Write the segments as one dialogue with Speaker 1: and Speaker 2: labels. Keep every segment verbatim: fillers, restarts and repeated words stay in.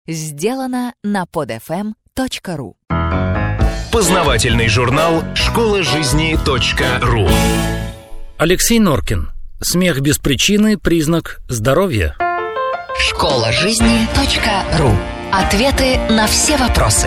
Speaker 1: Сделано на под эф эм точка ру.
Speaker 2: Познавательный журнал школа жизни точка ру.
Speaker 3: Алексей Норкин. Смех без причины – признак здоровья.
Speaker 1: школа жизни точка ру. Ответы на все вопросы.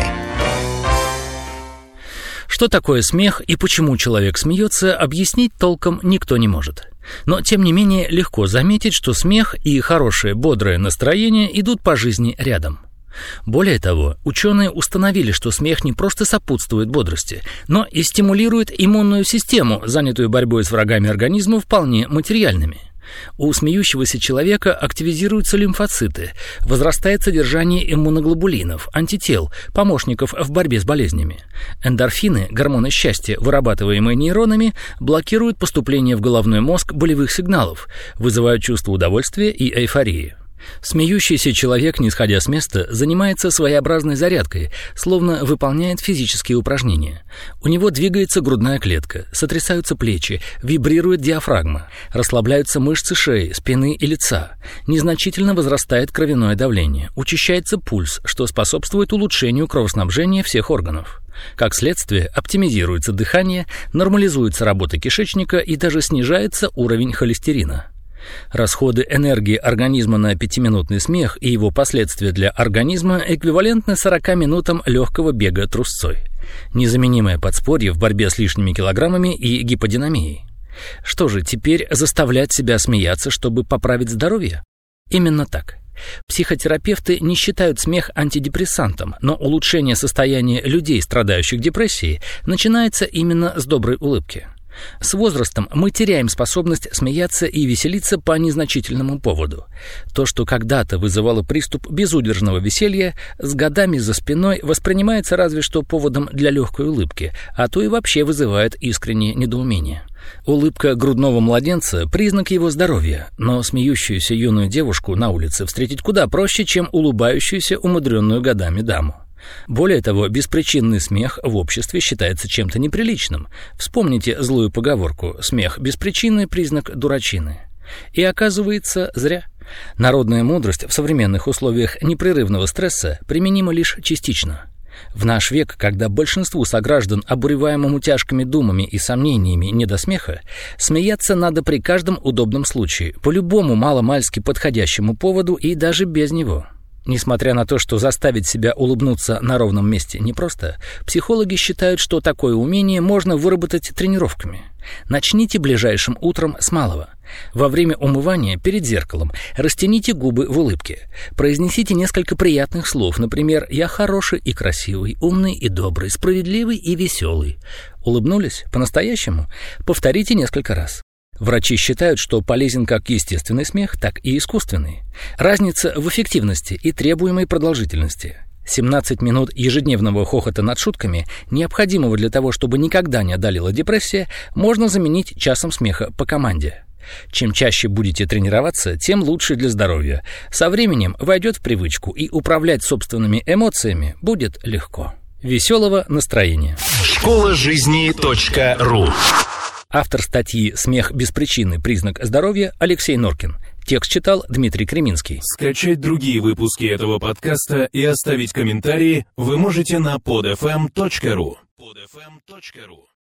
Speaker 3: Что такое смех и почему человек смеется, объяснить толком никто не может. Но, тем не менее, легко заметить, что смех и хорошее бодрое настроение идут по жизни рядом. Более того, ученые установили, что смех не просто сопутствует бодрости, но и стимулирует иммунную систему, занятую борьбой с врагами организма вполне материальными. У смеющегося человека активизируются лимфоциты, возрастает содержание иммуноглобулинов, антител, помощников в борьбе с болезнями. Эндорфины, гормоны счастья, вырабатываемые нейронами, блокируют поступление в головной мозг болевых сигналов, вызывают чувство удовольствия и эйфории. Смеющийся человек, не сходя с места, занимается своеобразной зарядкой, словно выполняет физические упражнения. У него двигается грудная клетка, сотрясаются плечи, вибрирует диафрагма, расслабляются мышцы шеи, спины и лица, незначительно возрастает кровяное давление, учащается пульс, что способствует улучшению кровоснабжения всех органов. Как следствие, оптимизируется дыхание, нормализуется работа кишечника и даже снижается уровень холестерина. Расходы энергии организма на пятиминутный смех и его последствия для организма эквивалентны сорока минутам легкого бега трусцой. Незаменимое подспорье в борьбе с лишними килограммами и гиподинамией. Что же, теперь заставлять себя смеяться, чтобы поправить здоровье? Именно так. Психотерапевты не считают смех антидепрессантом, но улучшение состояния людей, страдающих депрессией, начинается именно с доброй улыбки. С возрастом мы теряем способность смеяться и веселиться по незначительному поводу. То, что когда-то вызывало приступ безудержного веселья, с годами за спиной воспринимается разве что поводом для легкой улыбки, а то и вообще вызывает искреннее недоумение. Улыбка грудного младенца – признак его здоровья, но смеющуюся юную девушку на улице встретить куда проще, чем улыбающуюся умудренную годами даму. Более того, беспричинный смех в обществе считается чем-то неприличным. Вспомните злую поговорку «смех без причины – признак дурачины». И оказывается, зря. Народная мудрость в современных условиях непрерывного стресса применима лишь частично. В наш век, когда большинству сограждан, обуреваемому тяжкими думами и сомнениями, не до смеха, смеяться надо при каждом удобном случае, по любому маломальски подходящему поводу и даже без него. Несмотря на то, что заставить себя улыбнуться на ровном месте непросто, психологи считают, что такое умение можно выработать тренировками. Начните ближайшим утром с малого. Во время умывания перед зеркалом растяните губы в улыбке. Произнесите несколько приятных слов, например, «Я хороший и красивый, умный и добрый, справедливый и веселый». Улыбнулись? По-настоящему? Повторите несколько раз. Врачи считают, что полезен как естественный смех, так и искусственный. Разница в эффективности и требуемой продолжительности. семнадцать минут ежедневного хохота над шутками, необходимого для того, чтобы никогда не одолела депрессия, можно заменить часом смеха по команде. Чем чаще будете тренироваться, тем лучше для здоровья. Со временем войдет в привычку, и управлять собственными эмоциями будет легко. Веселого настроения.
Speaker 2: школа жизни точка ру.
Speaker 3: Автор статьи «Смех без причины. Признак здоровья» Алексей Норкин. Текст читал Дмитрий Креминский.
Speaker 2: Скачать другие выпуски этого подкаста и оставить комментарии вы можете на под эф эм точка ру. под эф эм точка ру